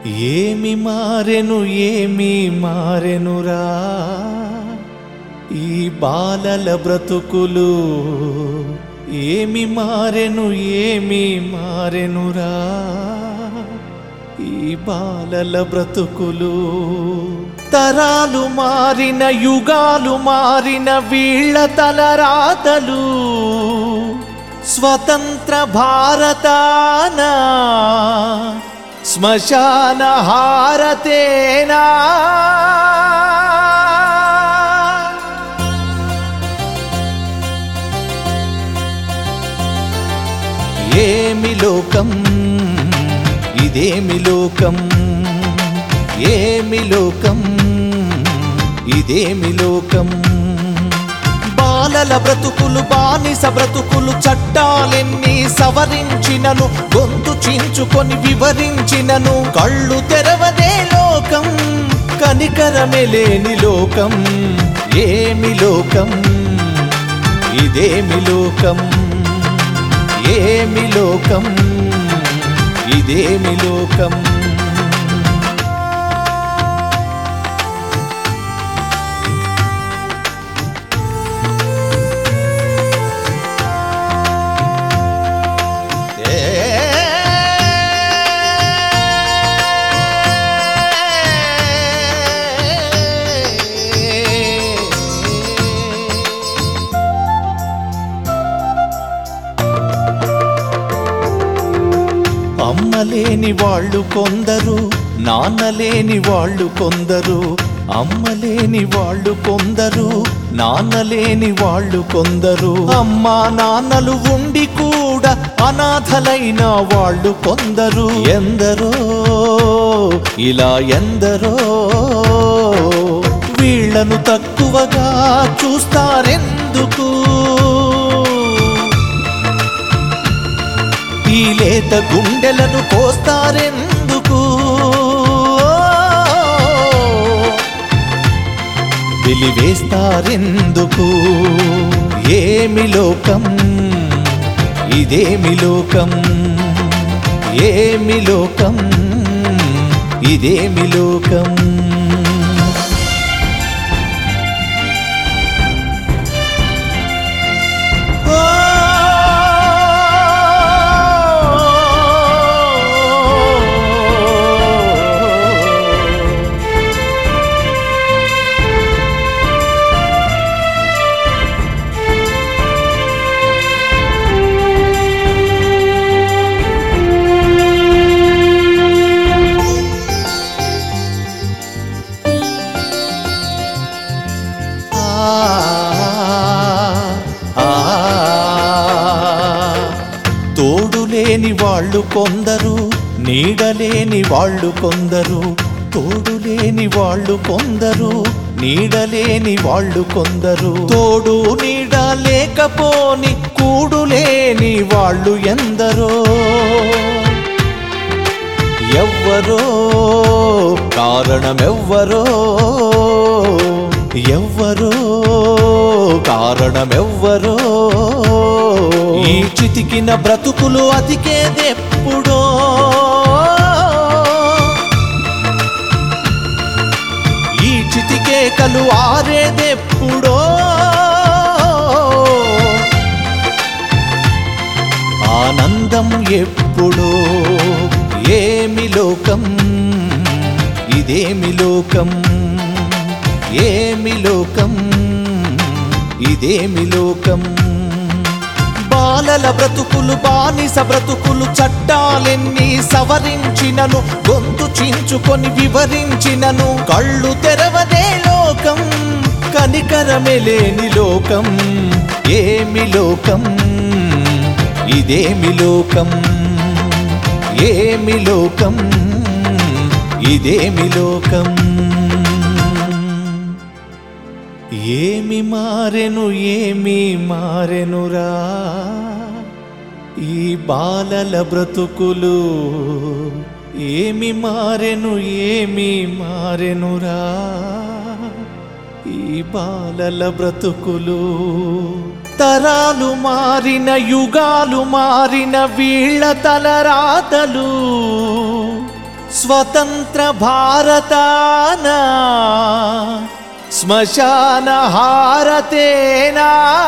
ఏమి మారెను ఏమి మారెనురా ఈ బాలల బ్రతుకులు, ఏమి మారెను ఏమి మారెనురా ఈ బాలల బ్రతుకులు. తరాలు మారిన యుగాలు మారిన వీళ్ళ తలరాతలు స్వతంత్ర భారతాన శ్మశాన హారతేనా. ఏమి లోకం ఇదేమి లోకం, ఏమి లోకం ఇదేమి లోకం. బాలల బ్రతుకులు బానిస బ్రతుకులు చట్టాలెన్ని సవరించినను గొంతు చించుకొని వివరించినను కళ్ళు తెరవదే లోకం, కనికరమే లేని లోకం. ఏమి లోకం ఇదేమి లోకం, ఏమి లోకం ఇదేమి లోకం. అమ్మలేని వాళ్ళు కొందరు, నాన్నలేని వాళ్ళు కొందరు. అమ్మలేని వాళ్ళు కొందరు, నాన్నలేని వాళ్ళు కొందరు. అమ్మా నాన్నలు ఉండి కూడా అనాథలైన వాళ్ళు కొందరు. ఎందరో ఇలా ఎందరో వీళ్లను తక్కువగా చూస్తారెందుకు? ఈ లేత గుండెలను కోస్తారెందుకు? వెలివేస్తారెందుకు? ఏమి లోకం ఇదేమి లోకం, ఏమి లోకం ఇదేమి లోకం. తోడులేని వాళ్ళు కొందరు, నీడలేని వాళ్ళు కొందరు. తోడులేని వాళ్ళు కొందరు, నీడలేని వాళ్ళు కొందరు. తోడు నీడ లేకపోని కూడులేని వాళ్ళు ఎందరో. ఎవ్వరో కారణమెవ్వరో, ఎవ్వరో కారణమెవ్వరో. ఈ చితికిన బ్రతుకులు అతికేదెప్పుడో, ఈ చితికేకలు ఆరేదెప్పుడో. ఆనందం ఎప్పుడో. ఏమి లోకం ఇదేమి లోకం, ఏమి లోకం ఇదేమి లోకం. బాలల బ్రతుకులు బానిస బ్రతుకులు చట్టాలెన్ని సవరించినను గొంతు చించుకొని వివరించినను కళ్ళు తెరవదే లోకం, కనికరమే లేని లోకం. ఏమి లోకం ఇదేమి లోకం, ఏమి లోకం ఇదేమి లోకం. ఏమి మారెను ఏమి మారెనురా ఈ బాలల బ్రతుకులు, ఏమి మారెను ఏమి మారెనురా ఈ బాలల బ్రతుకులు. తరాలు మారిన యుగాలు మారిన వీళ్ళ తలరాతలు స్వతంత్ర భారతాన శ్మశాన హారతేనా